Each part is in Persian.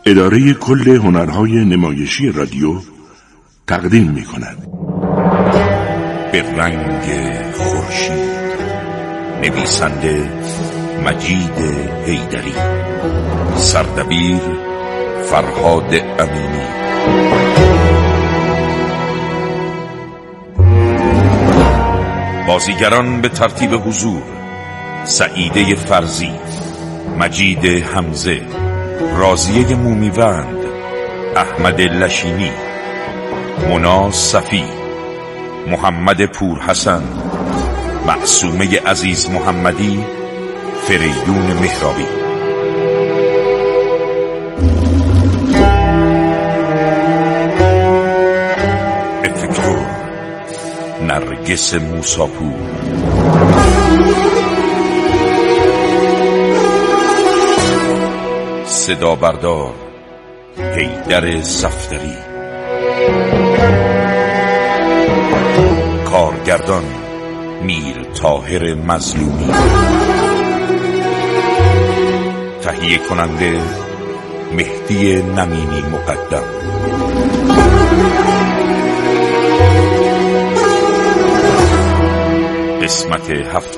اداره کل هنرهای نمایشی رادیو تقدیم می‌کند. به رنگ خورشید، نویسنده مجید حیدری، سردبیر فرهاد امینی. بازیگران به ترتیب حضور: سعیده فرزی، مجید حمزه، راضیه مومیوند، احمد لشینی، مونا صفی، محمد پورحسن، معصومه عزیز محمدی، فریدون مهرابی. افکتور نرگس موساپور. صدا بردار حیدر صفدری. کارگردان میر طاهر مظلومی. تهیه کننده مهدی نمینی مقدم. قسمت 7.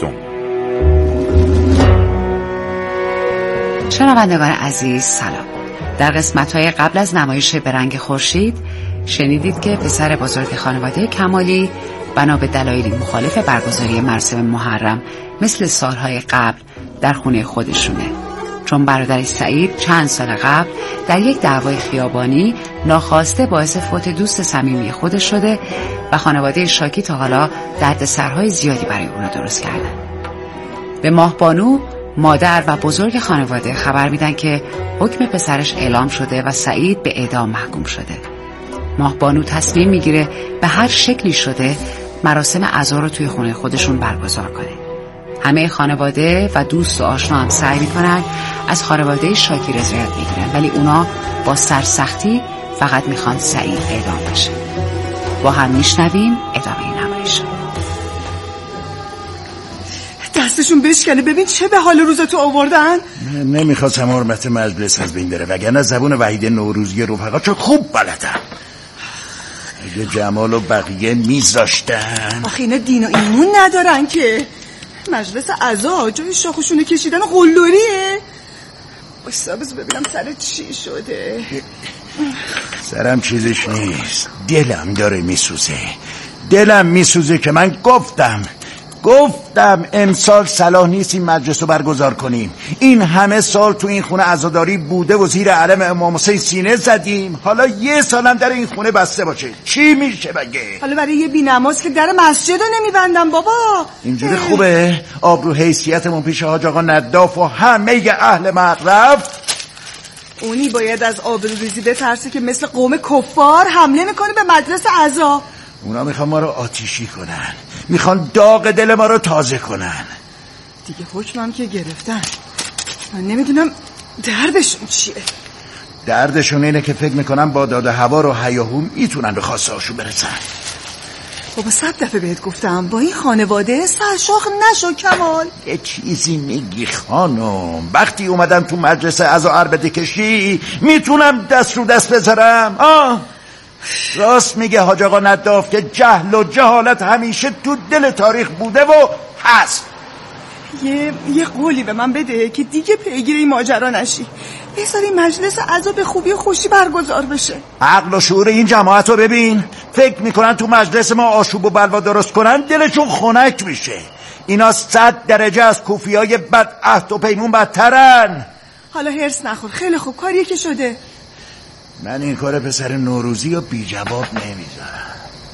شنوندگان عزیز سلام. در قسمت‌های قبل از نمایش به رنگ خورشید شنیدید که پسر بزرگ خانواده کمالی بنا به دلایلی مخالف برگزاری مراسم محرم مثل سالهای قبل در خونه خودشونه، چون برادرش سعید چند سال قبل در یک دعوای خیابانی ناخواسته باعث فوت دوست صمیمی خودش شده و خانواده شاکی تا حالا دردسرهای زیادی برای اون درست کردن. به ماهبانو مادر و بزرگ خانواده خبر میدن که حکم پسرش اعلام شده و سعید به اعدام محکوم شده. ماهبانو تصمیم میگیره به هر شکلی شده مراسم عزا رو توی خونه خودشون برگزار کنه. همه خانواده و دوست و آشنا هم سعی میکنن از خانواده شاکی رضایت بگیرن، ولی اونا با سرسختی فقط میخوان سعید اعدام بشه. با هم میشنویم ادامه نمایش. دستشون بشکنه، ببین چه به حال روزتو آوردن. نمیخواستم حرمت مجلس از بین بره، وگرنه زبون وحید نوروزی رفقا چون خوب بلدم. اگه جمال و بقیه میذاشتن. آخه اینا دین و ایمون ندارن که. مجلس عزا جای شاخشونه کشیدن قلدریه. بایستا بذار ببینم سر چی شده. سرم چیزش نیست، دلم داره میسوزه. دلم میسوزه که من گفتم امسال صلاح نیست این مجلس رو برگزار کنیم. این همه سال تو این خونه عزاداری بوده و زیر علم امام حسین سینه زدیم، حالا یه سالم در این خونه بسته باشه چی میشه بگه؟ حالا برای یه بی‌نماز که در مسجد رو نمیبندم بابا. اینجوری خوبه؟ آبرو حیثیتمون پیش حاج آقا نداف و همه اهل مغرب. اونی باید از آبروریزی بترسه که مثل قوم کفار حمله میکنه به مجلس عزا. اونا میخوان ما رو آتیشی کنن، میخوان داغ دل ما رو تازه کنن. دیگه حکمم که گرفتن، من نمیدونم دردشون چیه. دردشون اینه که فکر میکنم با داد هوا رو هیاهو میتونن به خواسته هاشون برسن. بابا 100 دفعه بهت گفتم با این خانواده سرشاخ نشو کمال. یه چیزی میگی خانم، وقتی اومدم تو مجلس عزا عربده کشی میتونم دست رو دست بذارم. راست میگه حاج آقا نداف که جهل و جهالت همیشه تو دل تاریخ بوده و هست. یه قولی به من بده که دیگه پیگیر این ماجرا نشی. بذار این مجلس عزا به خوبی و خوشی برگزار بشه. عقل و شعور این جماعت رو ببین، فکر میکنن تو مجلس ما آشوب و بلوا درست کنن دلشون خنک میشه. اینا 100 درجه از کوفیای بد عهد و پیمون بدترن. حالا هرس نخور، خیلی خوب کاریه که شده. من این کار پسر نوروزی رو بی جواب نمیذارم.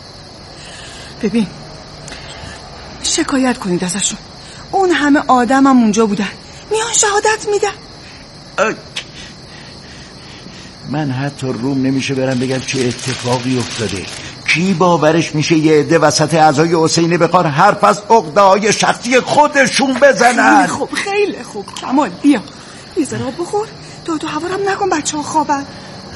ببین شکایت کنید ازشون، اون همه آدم هم اونجا بودن، میان شهادت میدن. من حتی روم نمیشه برم بگم چه اتفاقی افتاده. کی باورش میشه یه عده وسط اعضای حسینی بخوان حرف از عقده‌های شخصی خودشون بزنن؟ خیلی خوب کمال بیا یه ذره آب بخور، داد و هوارم نکن، بچه ها خوابن.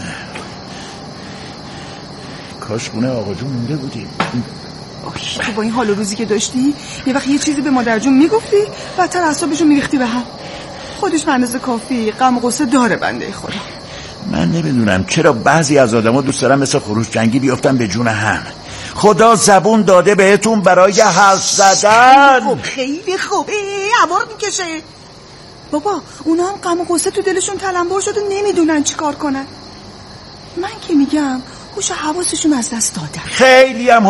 کاش خونه آقا جون مونده بودیم. تو با این حال و روزی که داشتی یه وقت یه چیزی به مادر جون میگفتی بدتر اعصابشو میریختی به هم. خودش به اندازه کافی غم و غصه داره بنده خدا. من من نمیدونم چرا بعضی از آدما دوست دارن مثل خروش جنگی بیافتن به جون هم. خدا زبون داده بهتون برای حرف زدن. خیلی خوب. عبار میکشه. بابا اونا هم غم و غصه تو دلشون تلمبار شده، نمیدونن چی کار کنن. من که میگم هوش حواسشون از دست دادن. خیلی هم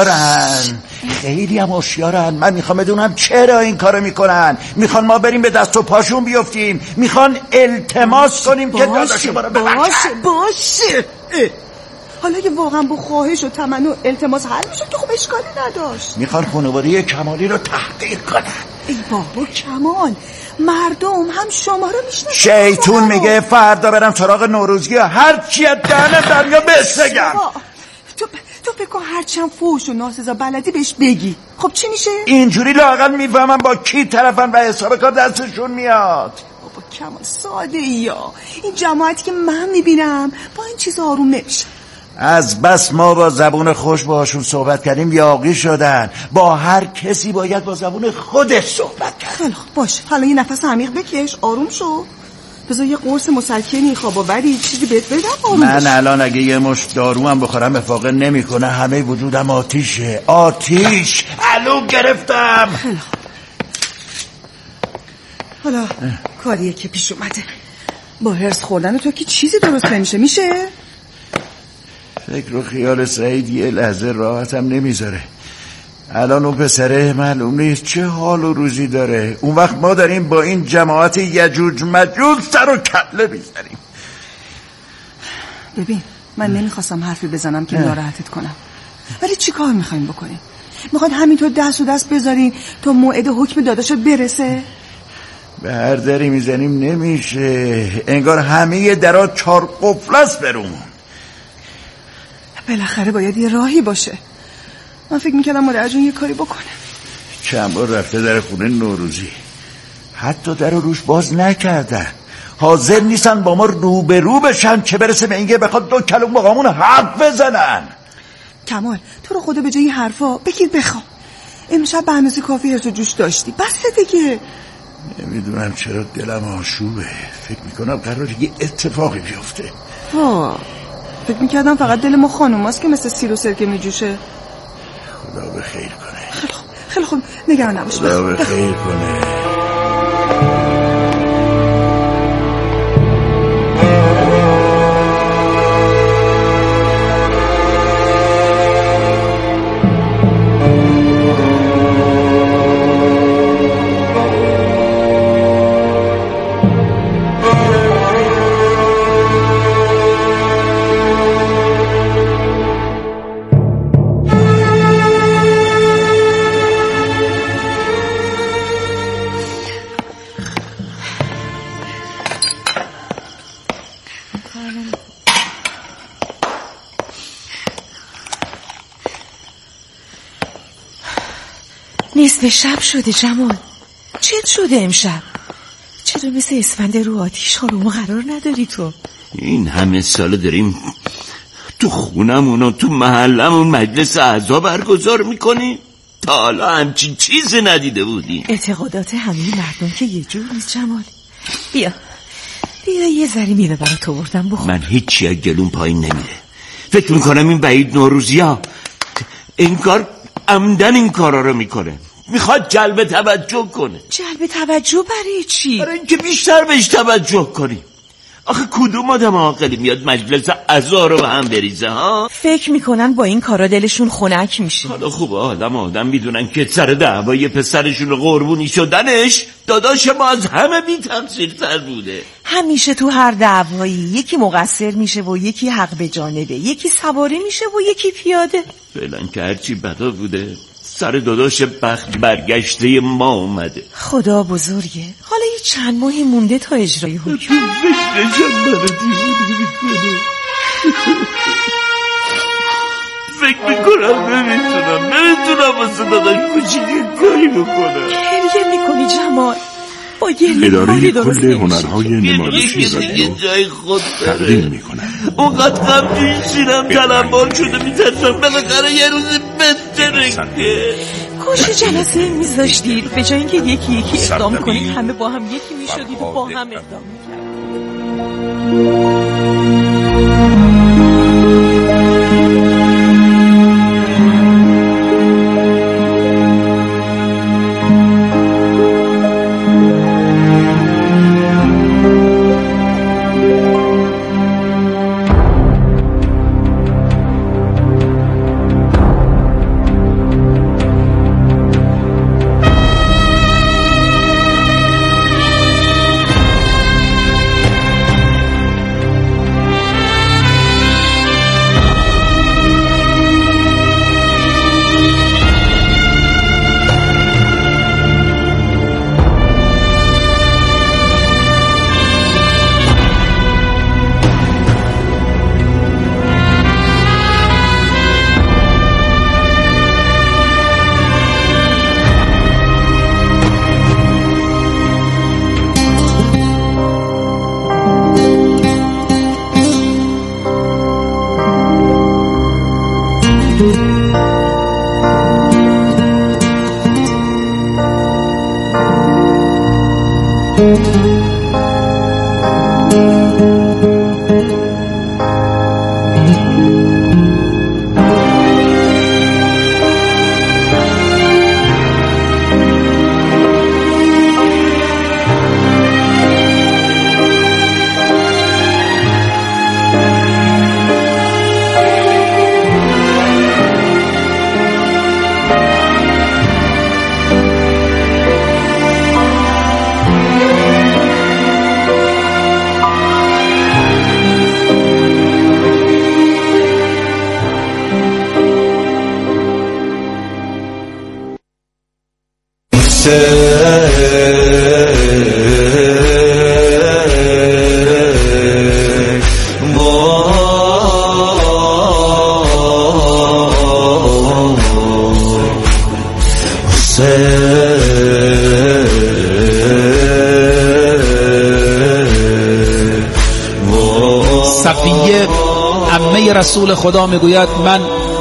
هوشیارن. من میخوام بدونم چرا این کارو میکنن. میخوان ما بریم به دست و پاشون بیفتیم، میخوان التماس کنیم که داداش ما رو ببخشن. باشه. حالا که واقعا با خواهش و تمنا و التماس حل میشد که خب اشکالی نداشت. میخوان خانواده کمالی رو تحقیر کنن. ای بابا کمال، مردم هم شما رو میشناسن. شیطون میگه فردا برم سراغ نوروزی و هر چی از دهنم در میاد بهش بگم. تو بکن هرچی هم فوش و ناسزا بلدی بهش بگی. خب چی میشه؟ اینجوری لااقل میفهمم با کی طرفن و حساب کار دستشون میاد. بابا کمال ساده یا این جماعتی که من میبینم با این چیز آروم نمیشه. از بس ما با زبون خوش باشون صحبت کردیم یاغی شدن. با هر کسی باید با زبون خودش صحبت کرد. خیلی خوب باشه، حالا یه نفس عمیق بکش، آروم شو. بذار یه قرص مسکنی خواب آوری چیزی بهت بدم آروم من بشه. الان اگه یه مشت دارو هم بخورم افاقه نمیکنه. همه وجودم آتیشه. علو گرفتم. خیلی خوب. حالا کاریه که پیش اومده. با هرس خوردن تو که چیزی درست نمیشه. فکر و خیال سعید یه لحظه راحتم نمیذاره. الان اون پسره معلوم نیست چه حال و روزی داره. اون وقت ما داریم با این جماعت یجوج مجوج سر و کله میزنیم. ببین من نمیخواستم حرفی بزنم که ناراحتت کنم، ولی چی کار میخوایم بکنیم؟ میخواد همینطور دست و دست بذارین تا موعد حکم داداشت برسه؟ به هر دری میزنیم نمیشه. انگار همه درها 4 قفل است برامون. بالاخره باید یه راهی باشه. من فکر میکردم مادر جون یه کاری بکنه. چند بار رفته در خونه نوروزی، حتی در روش باز نکردن. حاضر نیستن با ما روبرو بشن، چه برسه به اینکه بخواد 2 کلمه با همون حرف بزنن. کمال تو رو خدا به جای این حرفا بگیر بخوام. امشب به اندازه کافی هرس و جوش داشتی، بس دیگه. نمیدونم چرا دلم آشوبه. فکر میکنم قراره یه اتفاقی بیفته. فکر میکردم فقط دل ما خانوماست که مثل سیر و سرکه میجوشه. خدا به خیر کنه. خیلی خوب نگران نباش. خدا به خیر کنه. نصف شب شده جمال. چت شده امشب؟ چرا مثل اسفند رو آتیش آروم قرار نداری تو؟ این همه سال داریم تو خونمون و تو محلمون مجلس اعضا برگزار میکنیم، تا حالا همچین چیزی ندیده بودیم. اعتقادات همه مردم که یه جور نیست جمال. بیا یه ذره میوه برات آوردم بخور. من هیچی از گلوم پایین نمیره. فکر میکنم این وحید نوروزیا این کار عمدن این کارا رو میکنه، میخواد جلب توجه کنه. جلب توجه برای چی؟ برای اینکه بیشتر بهش توجه کنیم. آخه کدوم آدم عاقلی میاد مجلس اعضا رو به هم بریزه ها؟ فکر میکنن با این کارا دلشون خنک میشه. حالا خوبه آدم میدونن که سر دعوای پسرشون قربونی شدنش داداش ما از همه بی تقصیرتر بوده. همیشه تو هر دعوایی یکی مقصر میشه و یکی حق به جانبه، یکی سواری میشه و یکی پیاده. فعلا که هرچی بدا بوده سر داداش بخت برگشته ما اومده. خدا بزرگه. حالا یه چند ماهی مونده تا اجرای حکم. تو فکرشم برا دیوونه میکنه. فکر میکنم نمیتونم واسه داداش کوچیکی کاری بکنم. گریه میکنی جمال؟ با گریه اداره کل هنرهای نمایشی رادیو تقدیم میکنم. اونقدر غمگین شیرم تلمبار شده میترسم بالاخره یه روزی بترکه. کاش جلسه این میذاشتید به جای اینکه یکی اقدام کنید همه با هم یکی میشدید و با هم اقدام میکردید. صفیه عمه رسول خدا میگوید من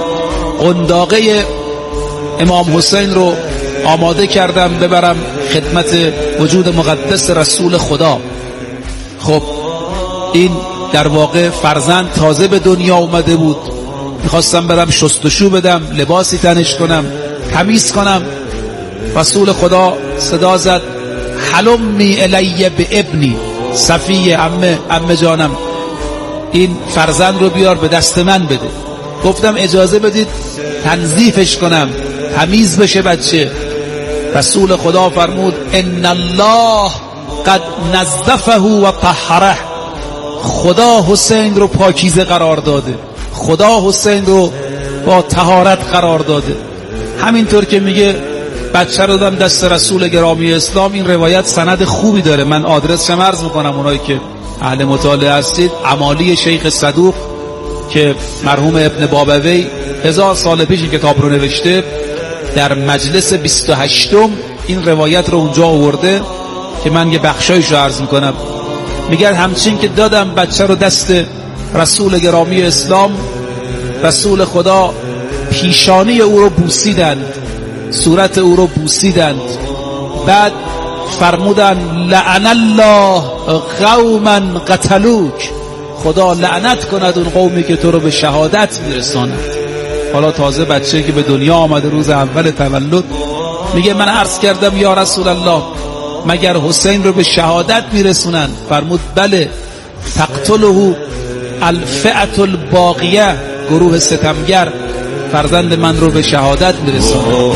قنداقه امام حسین رو آماده کردم ببرم خدمت وجود مقدس رسول خدا. خب این در واقع فرزند تازه به دنیا اومده بود، میخواستم برم شستشو بدم، لباسی تنش کنم، تمیز کنم. رسول خدا صدا زد حلمی الی به ابنی، صفیه عمه جانم این فرزند رو بیار به دست من بده. گفتم اجازه بدید تنظیفش کنم، تمیز بشه بچه. رسول خدا فرمود ان الله قد نظفه و طهره، خدا حسین رو پاکیزه قرار داده، خدا حسین رو با طهارت قرار داده. همینطور که میگه بچه رو دادم دست رسول گرامی اسلام. این روایت سند خوبی داره، من آدرس شم عرض میکنم اونایی که اهل مطالعه هستید. امالی شیخ صدوق که مرحوم ابن بابوی 1000 سال پیش این کتاب رو نوشته، در مجلس 28م این روایت رو اونجا آورده که من یه بخشایش رو عرض میکنم. میگه همچین که دادم بچه رو دست رسول گرامی اسلام، رسول خدا پیشانی او رو بوسیدند، صورت او رو بوسیدند، بعد فرمودن لعن الله قوما قتلوک، خدا لعنت کند اون قومی که تو رو به شهادت میرساند. حالا تازه بچه که به دنیا آمده روز اول تولد میگه من عرض کردم یا رسول الله مگر حسین رو به شهادت میرسونن؟ فرمود بله، تقتله الفئة الباقیه، گروه ستمگر فرزند من رو به شهادت میرسونن.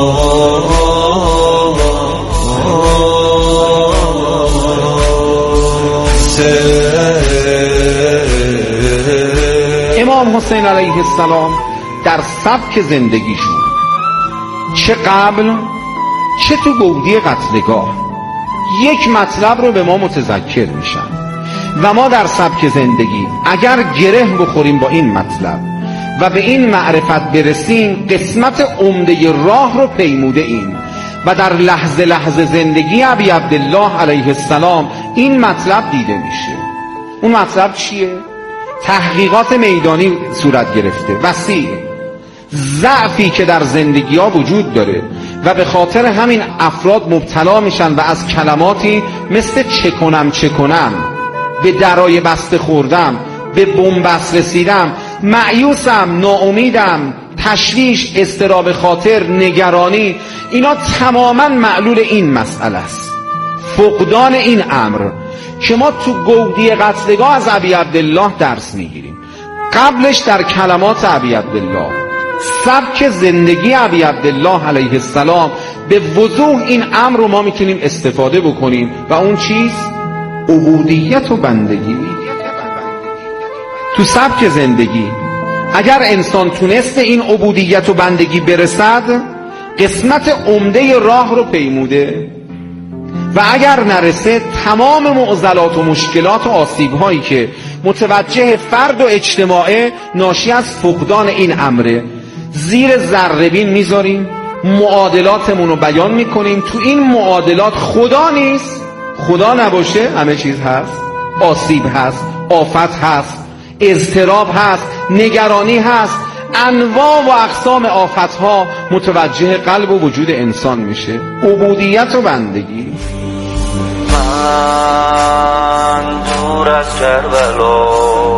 امام حسین علیه السلام در سبک زندگیشون چه قبل چه تو گودی قتلگاه یک مطلب رو به ما متذکر میشن و ما در سبک زندگی اگر گره بخوریم با این مطلب و به این معرفت برسیم، قسمت عمده راه رو پیموده ایم و در لحظه لحظه زندگی ابی عبدالله علیه السلام این مطلب دیده میشه. اون مطلب چیه؟ تحقیقات میدانی صورت گرفته، وسیع، ضعفی که در زندگی ها وجود داره و به خاطر همین افراد مبتلا میشن و از کلماتی مثل چه کنم به درای بسته خوردم، به بنبست رسیدم، مایوسم، ناامیدم، تشویش، اضطراب خاطر، نگرانی، اینا تماما معلول این مسئله است، فقدان این امر که ما تو گودی قتلگاه از ابی عبدالله درس میگیریم. قبلش در کلمات ابی عبدالله، سبک زندگی ابی عبدالله علیه السلام، به وضوح این امر رو ما میتونیم استفاده بکنیم و اون چیز عبودیت و بندگی. تو سبک زندگی اگر انسان تونست این عبودیت و بندگی برسد، قسمت عمده راه رو پیموده و اگر نرسه تمام معضلات و مشکلات و آسیب‌هایی که متوجه فرد و اجتماع ناشی از فقدان این امره زیر ذره‌بین میذاریم، معادلاتمون رو بیان میکنیم. تو این معادلات خدا نیست، خدا نباشه همه چیز هست، آسیب هست، آفت هست، اضطراب هست، نگرانی هست، انواع و اقسام آفتها متوجه قلب و وجود انسان میشه. عبودیت و بندگی. من دور از کربلا،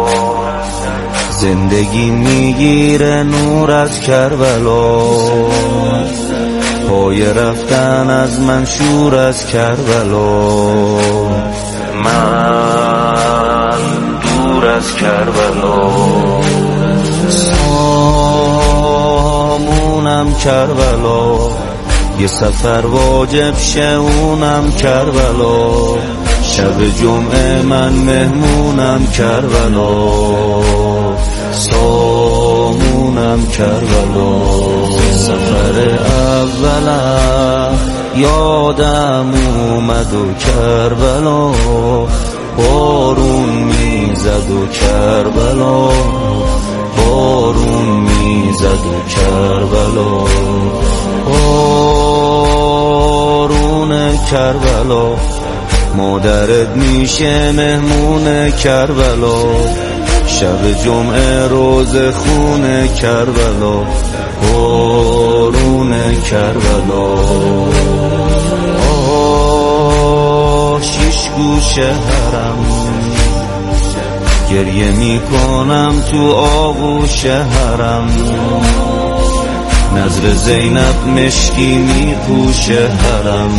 زندگی میگیره نور از کربلا، پای رفتن از من شور از کربلا. من دور از کربلا، سامونم کربلا، یه سفر واجب شونم کربلا، شب جمعه من مهمونم کربلا، سامونم کربلا. سفر اولم یادم اومد و کربلا بارون میزد و کربلا بارون میزد و کربلا بارون کربلا مادرت میشه مهمون کربلا شب جمعه روز خون کربلا بارون کربلا شیش گوشه حرم گریه میکنم تو آغوش حرم نظر زینب مشکی میپوشه حرم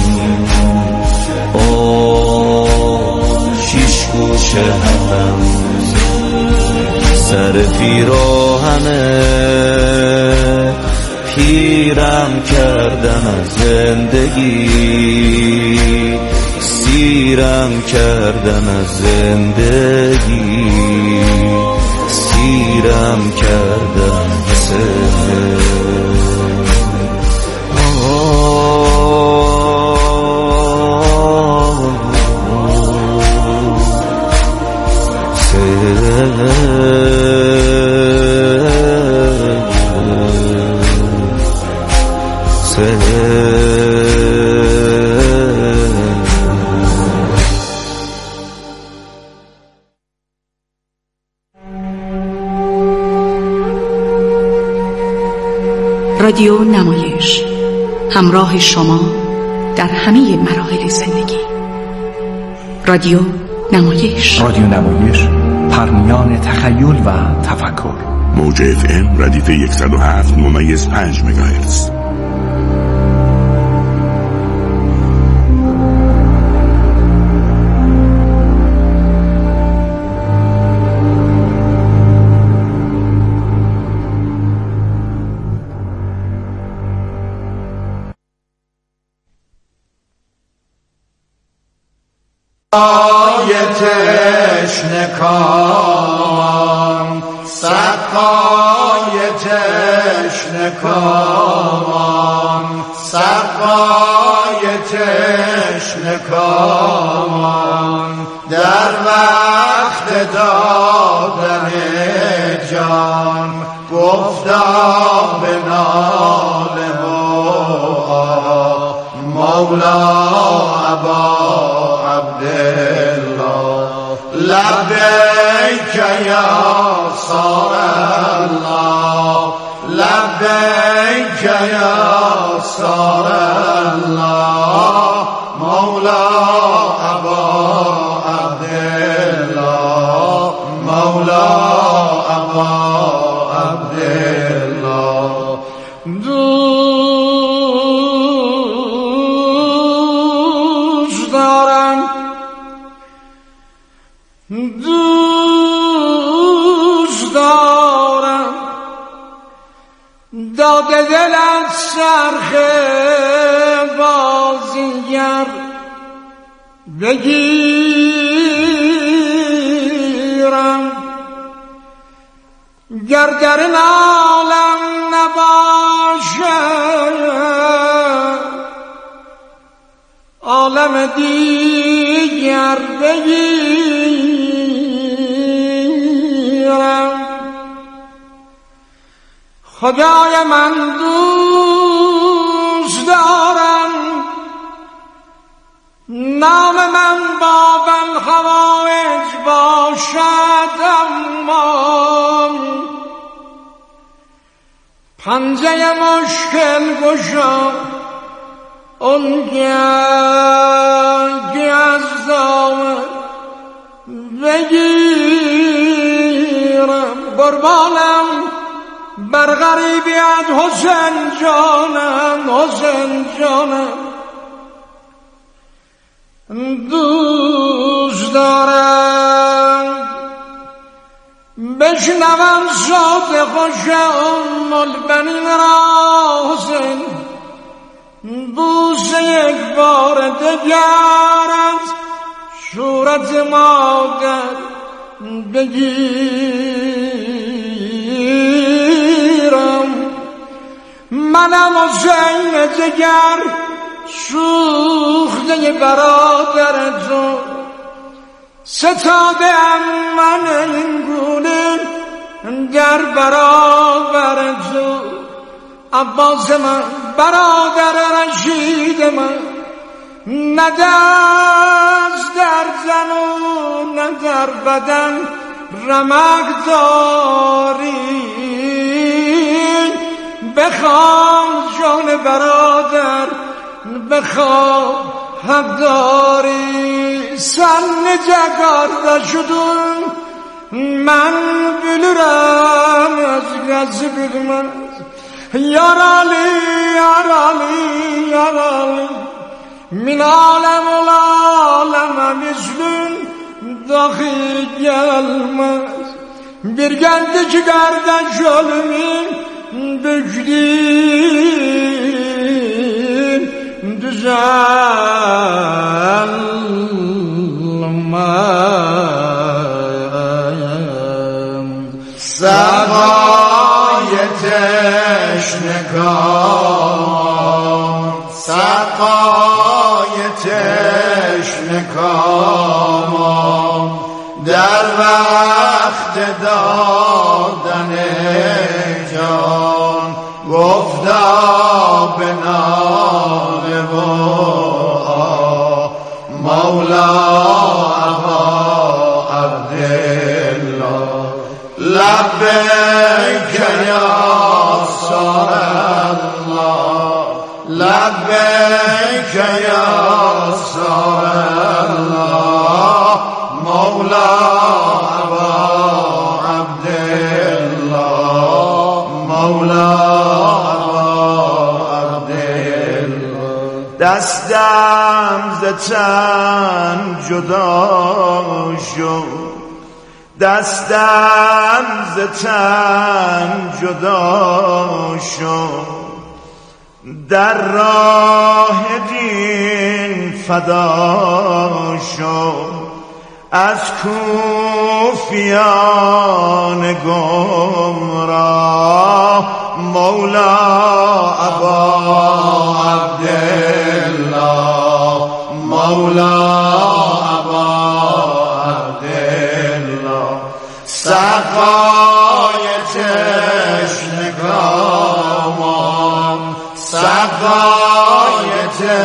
شیش گوشه حرم سر پیراهنه پیرم کردن از زندگی سیرم کردن از زندگی سیرم کردن از رادیو نمایش همراه شما در همه مراحل زندگی. رادیو نمایش پرمیان تخیل و تفکر. موج FM ردیف 107.5 مگاهرتز. تشنکامان سقای تشنکامان سقای تشنکامان در وقت دادن جان گفتا به نال مولا ابا لبیک یا صار الله لبیک یا صار الله مولا ابا عبدالله مولا ابا عبدالله دوست دارم دوست دارم داد دلت سرخ بازیگر بگیرم گر در این عالم نباشد عالم دیگر بگیرم خدای من دوست دارم نام من باب الحوائج باشد اما پنجه مشکل گشا اونگه از دامن بگیرم قربانم بر غریبیت حسین جانم حسین جانم دوست دارم بشنوم صوت خوش ام البنین را حسین بوس یک بار دگر از صورت مادر بگیرم منم حسین جگر سوخته برادر تو ستادم من این گونه در برابر تو عباس من برادر رشید من نه دست در زن و نه در بدن رمق داری بخواه جان برادر بخواه حق داری سن جگارده شدون من بلرم از گز بگمن یارالی یارالی یارالی من عالم العالم مثلün dahi gelmez bir geldi ki kardeş ölümün büklüğün düzelmez سقای تشنگان سقای تشنگان در وقت دادن جان گفتا به ناله و مولا ابا عبدالله لبیک یا رسول الله لبیک یا رسول الله مولا ابا عبدالله مولا ابا عبدالله دستم ز تن جدا شد دستم ز تن جدا شد در راه دین فدا شد از کوفیان گمراه مولا ابا عبدالله مولا ابا عبدالله سقای تشنگان سقای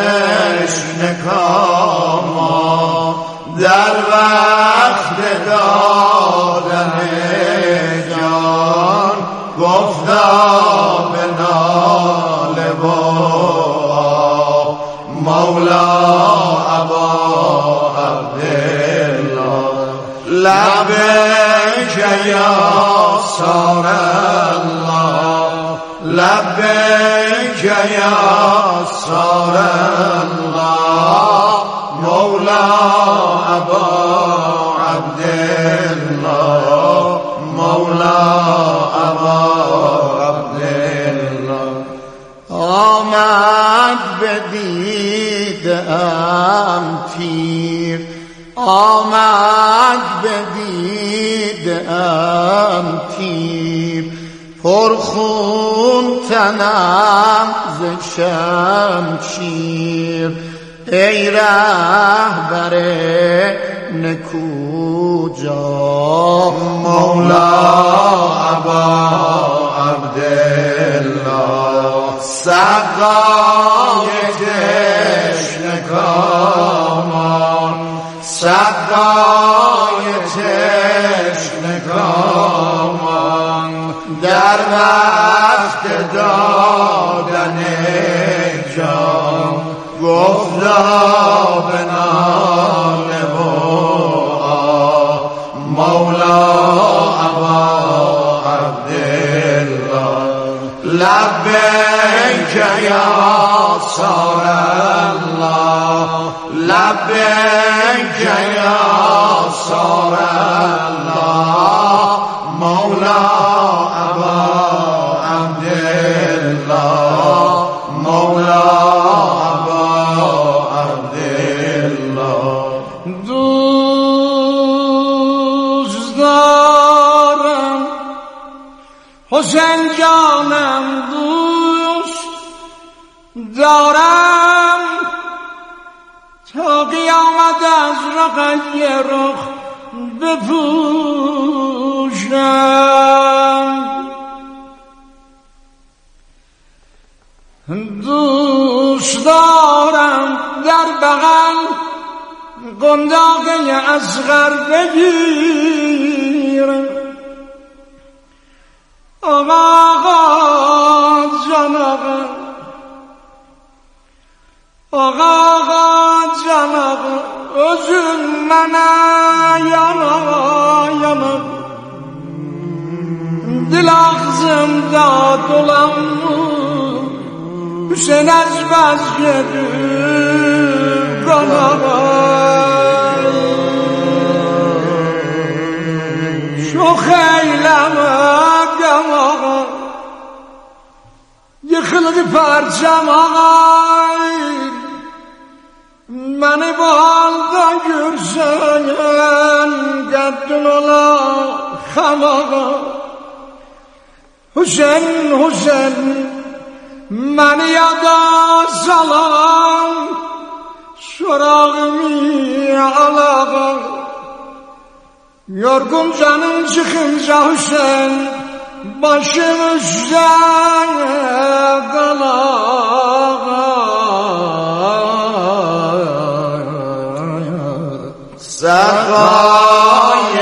تشنگان در وقت دادن جان گفتا به ناله و مولا ابا عبدالله لبیک یا رسول الله لبیک یا رسول الله مولا ابا عبدالله مولا ابا عبدالله آمد به دیدم تیر آمد به دیدم تیر پرخون تنم ز شمشیر ای رهبر نکوجا مولا ابا عبدالله سقای تشنگان سقای تشنگان در وقت دادن جان گفتا به ناله و مولا ابا عبدالله لبیک یا رسول الله لبیک یا رسول الله مولا ابا عبدالله مولا ابا عبدالله دوست دارم حسین جانم دوست دارم تا قیامت از رقی رخ بپوشم. دوست دارم در بغل قنداقه اصغر بگیرم. آقا جان آقا جان özün mənə yana dil ağzımda dolanmış Hüseyin əzbəz gedir qanağa çox eyləmə qamağa yıxıldı parçamağa Məni bu halda görsən qəddin ola xamağa Hüseyin, Hüseyin məni yada salan sorağımı alağa Yorgun canım çıxınca Hüseyin başım üstə qalağa سقای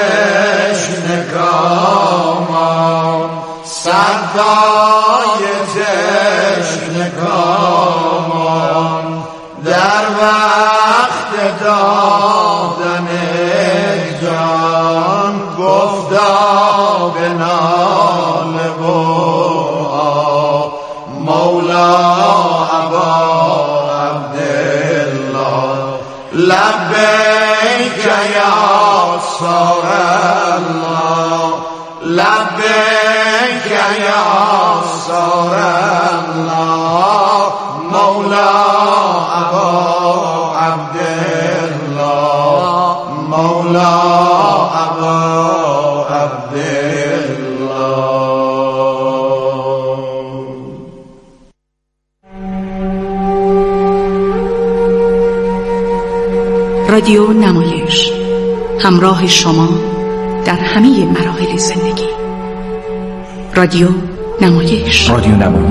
تشنگامان سقای تشنگامان در وقت دادن جان گفتا به ناله و مولا ابا عبدالله لبیک یا سار الله لبیک یا سار الله مولا ابا عبدالله مولا ابا عبدالله رادیو نمایش همراه شما در همه مراحل زندگی رادیو نمایش